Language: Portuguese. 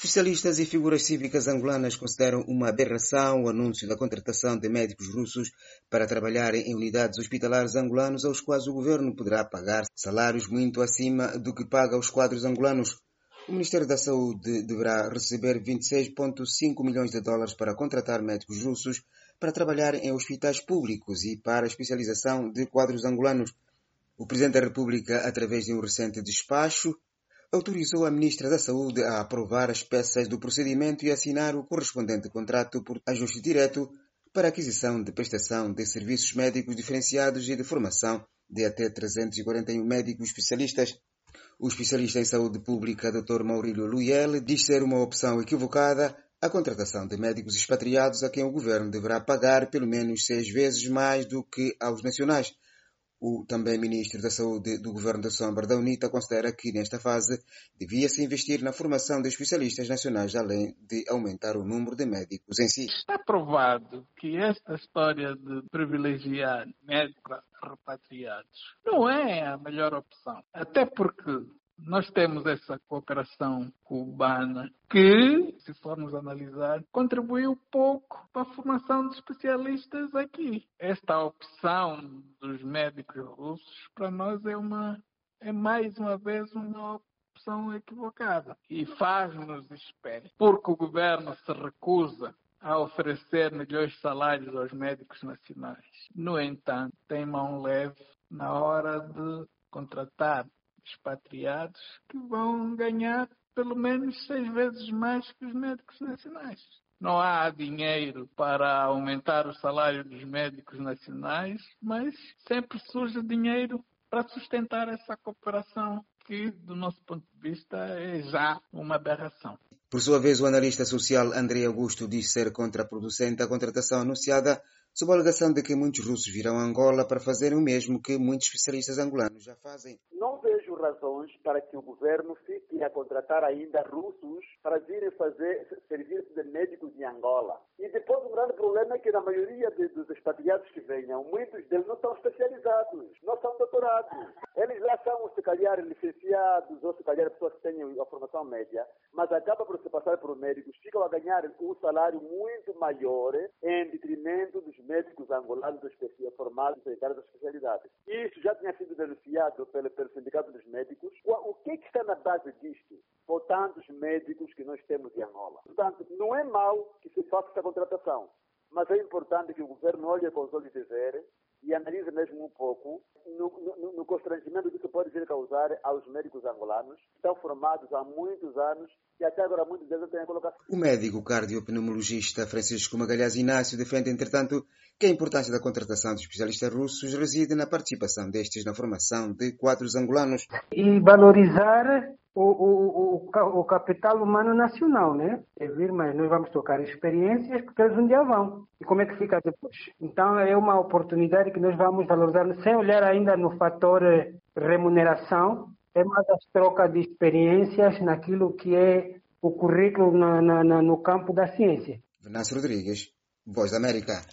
Especialistas e figuras cívicas angolanas consideram uma aberração o anúncio da contratação de médicos russos para trabalhar em unidades hospitalares angolanos aos quais o governo poderá pagar salários muito acima do que paga aos quadros angolanos. O Ministério da Saúde deverá receber 26,5 milhões de dólares para contratar médicos russos para trabalhar em hospitais públicos e para a especialização de quadros angolanos. O Presidente da República, através de um recente despacho, autorizou a Ministra da Saúde a aprovar as peças do procedimento e assinar o correspondente contrato por ajuste direto para a aquisição de prestação de serviços médicos diferenciados e de formação de até 341 médicos especialistas. O especialista em saúde pública, Dr. Maurílio Luyel, diz ser uma opção equivocada a contratação de médicos expatriados a quem o governo deverá pagar pelo menos 6 vezes mais do que aos nacionais. O também ministro da Saúde do governo da Sombra da UNITA considera que, nesta fase, devia-se investir na formação de especialistas nacionais, além de aumentar o número de médicos em si. Está provado que esta história de privilegiar médicos repatriados não é a melhor opção. Até porque nós temos essa cooperação cubana que, se formos analisar, contribuiu pouco para a formação de especialistas aqui. Esta opção dos médicos russos, para nós, é mais uma vez uma opção equivocada e faz-nos esperar, porque o governo se recusa a oferecer melhores salários aos médicos nacionais. No entanto, tem mão leve na hora de contratar expatriados que vão ganhar pelo menos 6 vezes mais que os médicos nacionais. Não há dinheiro para aumentar o salário dos médicos nacionais, mas sempre surge dinheiro para sustentar essa cooperação que, do nosso ponto de vista, é já uma aberração. Por sua vez, o analista social André Augusto diz ser contraproducente a contratação anunciada sob a alegação de que muitos russos virão a Angola para fazerem o mesmo que muitos especialistas angolanos já fazem. Não vejo razões para que o governo fique a contratar ainda russos para virem fazer serviço de médicos em Angola. E depois o grande problema é que na maioria dos expatriados que venham, muitos deles não são especializados, não são doutorados. Eles lá são, se calhar, licenciados ou se calhar pessoas que têm a formação média, mas acaba por se passar por médicos, ficam a ganhar um salário muito maior em detrimento dos médicos angolanos formados em cada especialidade. Isso já tinha sido denunciado pelo Sindicato dos Médicos. O que está na base disto? Por tantos médicos que nós temos em Angola. Portanto, não é mau que se faça essa contratação, mas é importante que o governo olhe com os olhos de ver e analise mesmo um pouco no constrangimento que isso pode vir a causar aos médicos angolanos, que estão formados há muitos anos e até agora muitos deles têm a colocação. O médico cardiopneumologista Francisco Magalhães Inácio defende, entretanto, que a importância da contratação de especialistas russos reside na participação destes na formação de quadros angolanos. E valorizar o capital humano nacional, né? É vir, mas nós vamos tocar experiências porque eles um dia vão. E como é que fica depois? Então é uma oportunidade que nós vamos valorizar sem olhar ainda no fator remuneração, é mais a troca de experiências naquilo que é o currículo no campo da ciência. Venâncio Rodrigues, Voz da América.